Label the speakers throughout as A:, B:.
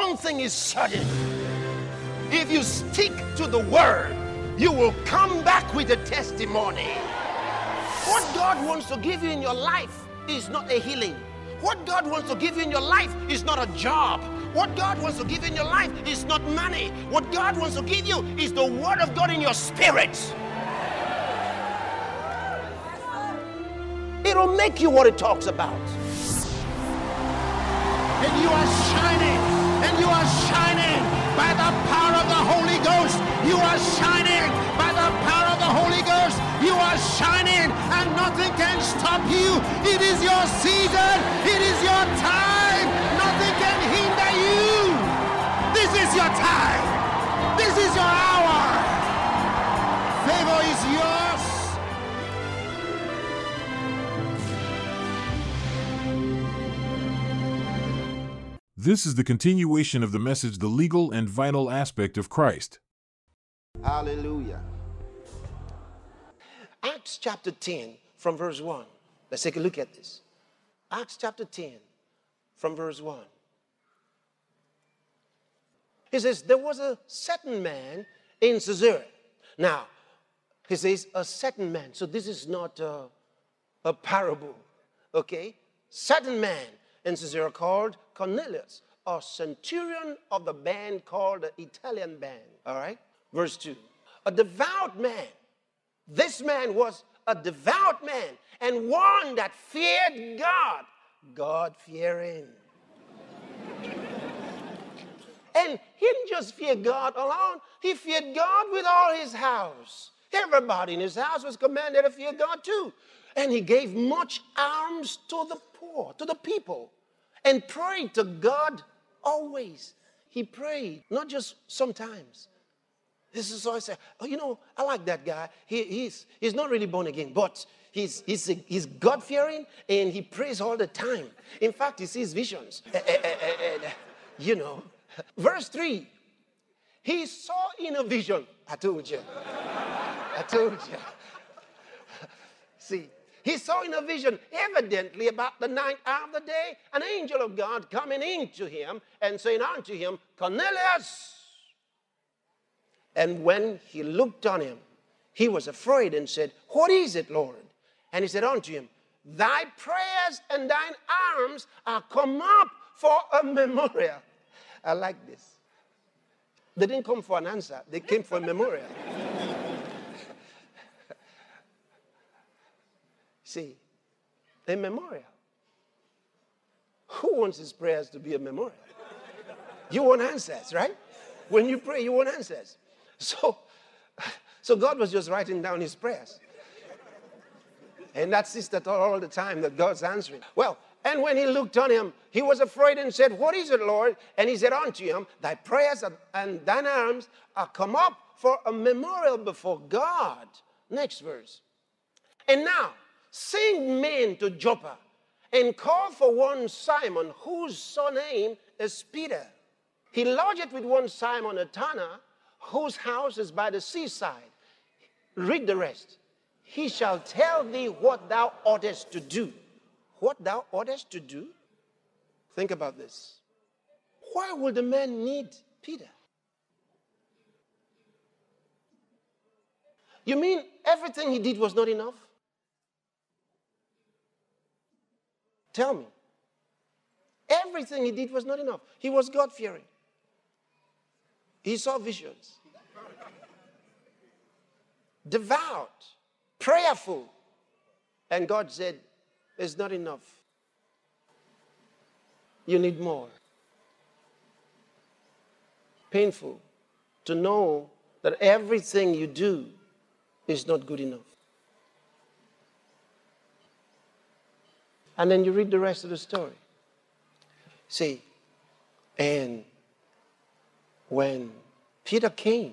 A: one thing is certain. If you stick to the word, you will come back with a testimony. What God wants to give you in your life is not a healing. What God wants to give you in your life is not a job. What God wants to give you in your life is not money. What God wants to give you is the word of God in your spirit. It'll make you what it talks about. And you are shining. And you are shining by the power of the Holy Ghost. You are shining by the power of the Holy Ghost. You are shining and nothing can stop you. It is your season. It is your time. Nothing can hinder you. This is your time. This is your hour. Favor is yours.
B: This is the continuation of the message, The Legal and Vital Aspect of Christ.
A: Hallelujah. Acts chapter 10 from verse 1. Let's take a look at this. Acts chapter 10 from verse 1. He says, there was a certain man in Caesarea. Now, he says, a certain man. So this is not a parable, okay? Certain man in Caesarea called Cornelius, a centurion of the band called the Italian band, all right? Verse 2. A devout man. This man was a devout man and one that feared God. God-fearing. And he didn't just fear God alone. He feared God with all his house. Everybody in his house was commanded to fear God too. And he gave much alms to the poor, to the people, and prayed to God always. He prayed, not just sometimes. This is all I say. Oh, you know, I like that guy. He's not really born again, but he's God-fearing and he prays all the time. In fact, he sees visions. You know. Verse 3. He saw in a vision. I told you. I told you. See, he saw in a vision, evidently about the ninth hour of the day, an angel of God coming into him and saying unto him, Cornelius. And when he looked on him, he was afraid and said, what is it, Lord? And he said unto him, thy prayers and thine alms are come up for a memorial. I like this. They didn't come for an answer. They came for a memorial. See, a memorial. Who wants his prayers to be a memorial? You want answers, right? When you pray, you want answers. So God was just writing down his prayers. And that sister thought all the time that God's answering. Well, and when he looked on him, he was afraid and said, what is it, Lord? And he said unto him, thy prayers and thine alms are come up for a memorial before God. Next verse. And now, send men to Joppa and call for one Simon, whose surname is Peter. He lodgeth with one Simon a tanner, whose house is by the seaside. Read the rest. He shall tell thee what thou oughtest to do. What thou oughtest to do? Think about this. Why would the man need Peter? You mean everything he did was not enough? Tell me. Everything he did was not enough. He was God-fearing. He saw visions. Devout. Prayerful. And God said, it's not enough. You need more. Painful to know that everything you do is not good enough. And then you read the rest of the story. See, and when Peter came,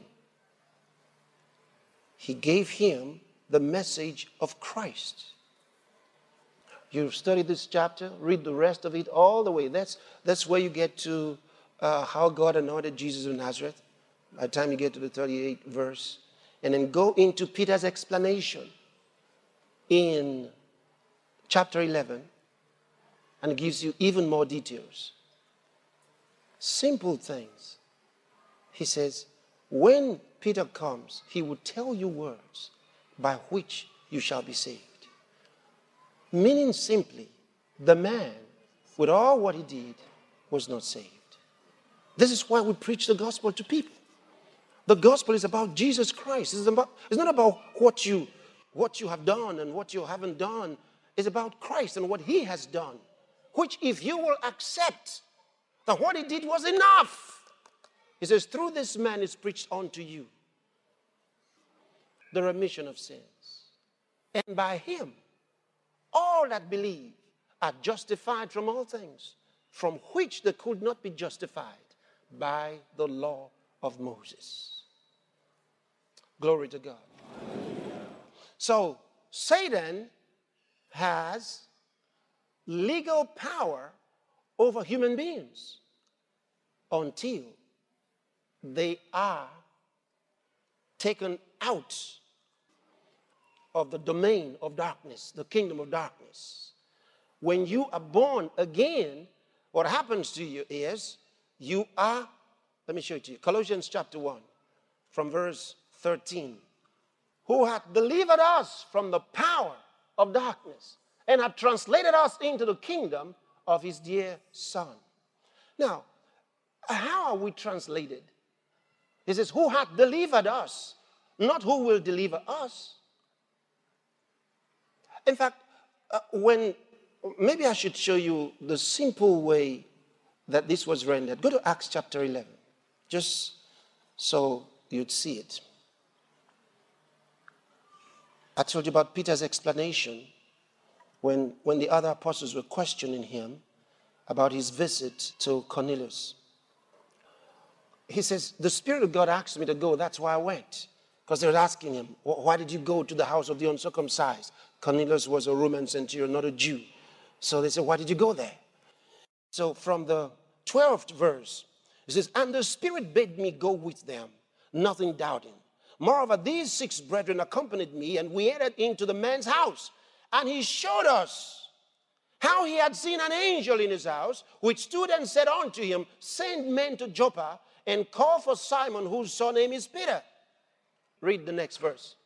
A: he gave him the message of Christ. You study this chapter, read the rest of it all the way. That's where you get to how God anointed Jesus of Nazareth. By the time you get to the 38th verse. And then go into Peter's explanation in chapter 11. And it gives you even more details. Simple things. He says, when Peter comes, he will tell you words by which you shall be saved. Meaning simply, the man, with all what he did, was not saved. This is why we preach the gospel to people. The gospel is about Jesus Christ. It's not about what you have done and what you haven't done. It's about Christ and what he has done. Which if you will accept that what he did was enough. He says, through this man is preached unto you the remission of sins. And by him, all that believe are justified from all things, from which they could not be justified by the law of Moses. Glory to God. So Satan has legal power over human beings until they are taken out of the domain of darkness, the kingdom of darkness. When you are born again, what happens to you is you are, let me show it to you, Colossians chapter 1 from verse 13. Who hath delivered us from the power of darkness and hath translated us into the kingdom of his dear Son. Now, how are we translated? He says, who hath delivered us, not who will deliver us. In fact, maybe I should show you the simple way that this was rendered. Go to Acts chapter 11, just so you'd see it. I told you about Peter's explanation when the other apostles were questioning him about his visit to Cornelius. He says, the Spirit of God asked me to go, that's why I went. Because they were asking him, why did you go to the house of the uncircumcised? Cornelius was a Roman centurion, not a Jew. So they said, why did you go there? So from the 12th verse, it says, and the Spirit bade me go with them, nothing doubting. Moreover, these 6 brethren accompanied me, and we entered into the man's house. And he showed us how he had seen an angel in his house, which stood and said unto him, send men to Joppa, and call for Simon, whose surname is Peter. Read the next verse.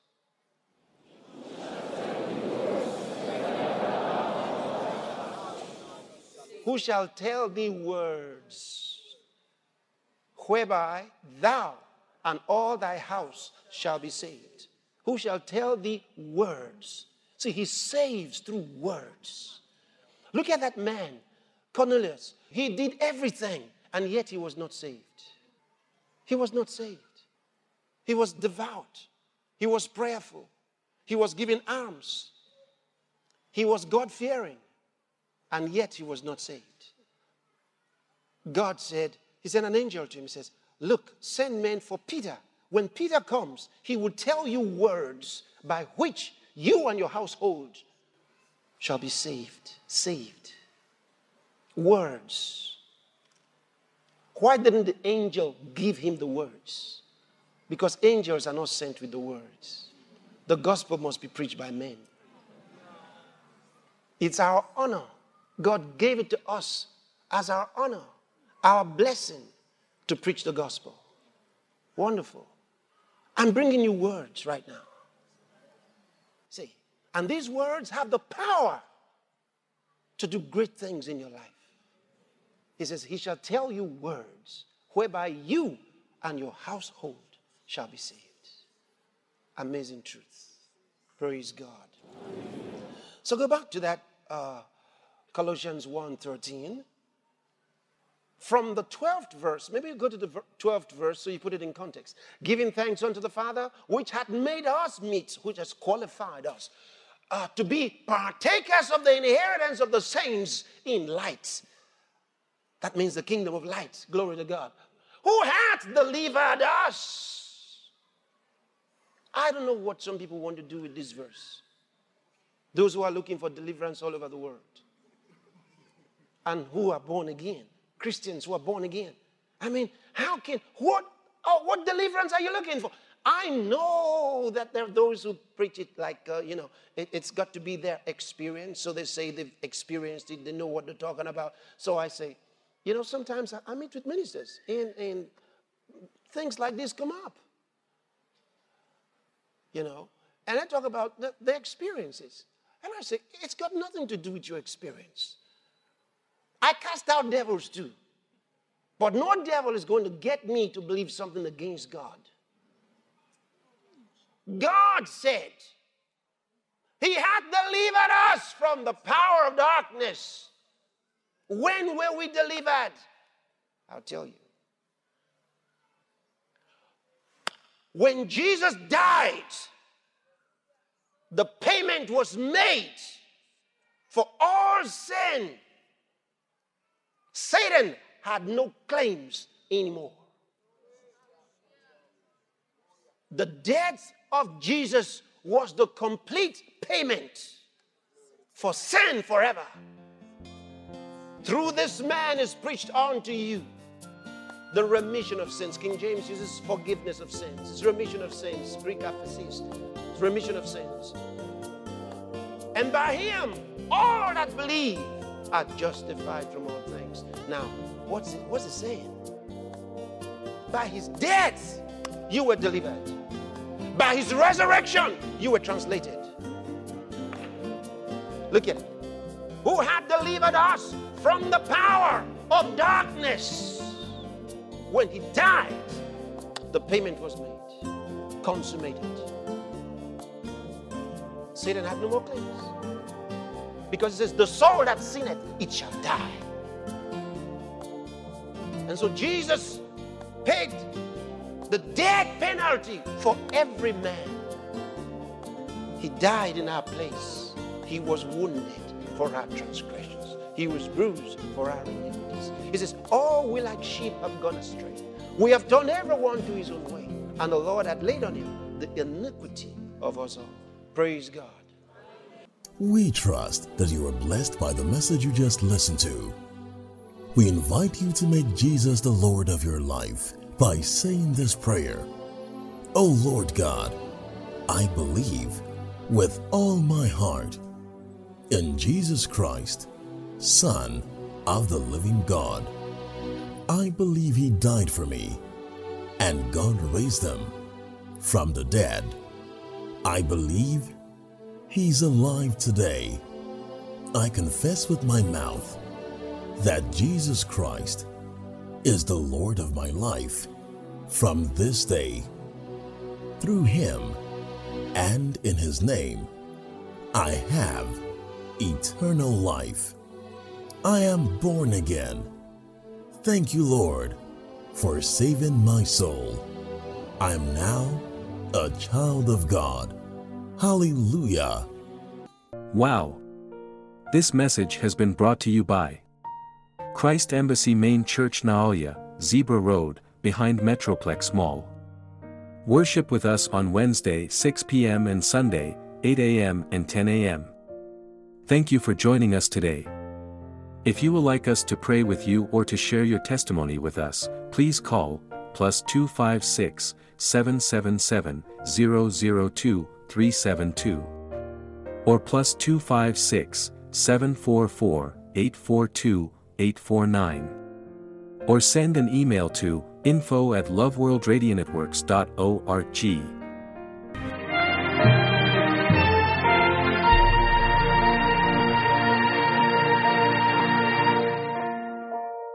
A: Who shall tell thee words, whereby thou and all thy house shall be saved? Who shall tell thee words? See, he saves through words. Look at that man, Cornelius. He did everything, and yet he was not saved. He was not saved. He was devout. He was prayerful. He was giving alms. He was God-fearing, and yet he was not saved. God said, he sent an angel to him. He says, look, send men for Peter. When Peter comes, he will tell you words by which you and your household shall be saved. Saved. Words. Why didn't the angel give him the words? Because angels are not sent with the words. The gospel must be preached by men. It's our honor. God gave it to us as our honor, our blessing to preach the gospel. Wonderful. I'm bringing you words right now. See, and these words have the power to do great things in your life. He says, he shall tell you words whereby you and your household shall be saved. Amazing truth. Praise God. So go back to that Colossians 1:13. From the 12th verse, maybe you go to the 12th verse so you put it in context. Giving thanks unto the Father, which hath made us meet, which has qualified us to be partakers of the inheritance of the saints in light. That means the kingdom of light. Glory to God. Who hath delivered us? I don't know what some people want to do with this verse. Those who are looking for deliverance all over the world. And who are born again. Christians who are born again. I mean, what deliverance are you looking for? I know that there are those who preach it like, it's got to be their experience. So they say they've experienced it. They know what they're talking about. So I say, You know, sometimes I meet with ministers and things like this come up. You know, and I talk about the experiences. And I say, it's got nothing to do with your experience. I cast out devils too. But no devil is going to get me to believe something against God. God said, He hath delivered us from the power of darkness. When were we delivered? I'll tell you. When Jesus died, the payment was made for all sin. Satan had no claims anymore. The death of Jesus was the complete payment for sin forever. Through this man is preached unto you the remission of sins. King James uses forgiveness of sins. It's remission of sins. Greek aphesis. It's remission of sins. And by him, all that believe are justified from all things. Now, what's it saying? By his death, you were delivered. By his resurrection, you were translated. Look at it. Who had delivered us from the power of darkness. When he died, the payment was made, consummated. Satan had no more claims. Because it says, the soul that sinneth, it shall die. And so Jesus paid the death penalty for every man. He died in our place. He was wounded for our transgressions. He was bruised for our iniquities. He says, all we like sheep have gone astray. We have turned everyone to his own way. And the Lord had laid on him the iniquity of us all. Praise God.
C: We trust that you are blessed by the message you just listened to. We invite you to make Jesus the Lord of your life by saying this prayer. O Lord God, I believe with all my heart in Jesus Christ, Son of the living God. I believe He died for me, and God raised Him from the dead. I believe He's alive today. I confess with my mouth that Jesus Christ is the Lord of my life from this day. Through Him and in His name, I have eternal life. I am born again. Thank you, Lord, for saving my soul. I am now a child of God. Hallelujah.
D: Wow! This message has been brought to you by Christ Embassy Main Church, Naoya, Zebra Road, behind Metroplex Mall. Worship with us on Wednesday 6 p.m. and Sunday 8 a.m. and 10 a.m. Thank you for joining us today. If you would like us to pray with you or to share your testimony with us, please call +256 777 002 372 or +256 744 842 849 or send an email to info@loveworldradionetworks.org.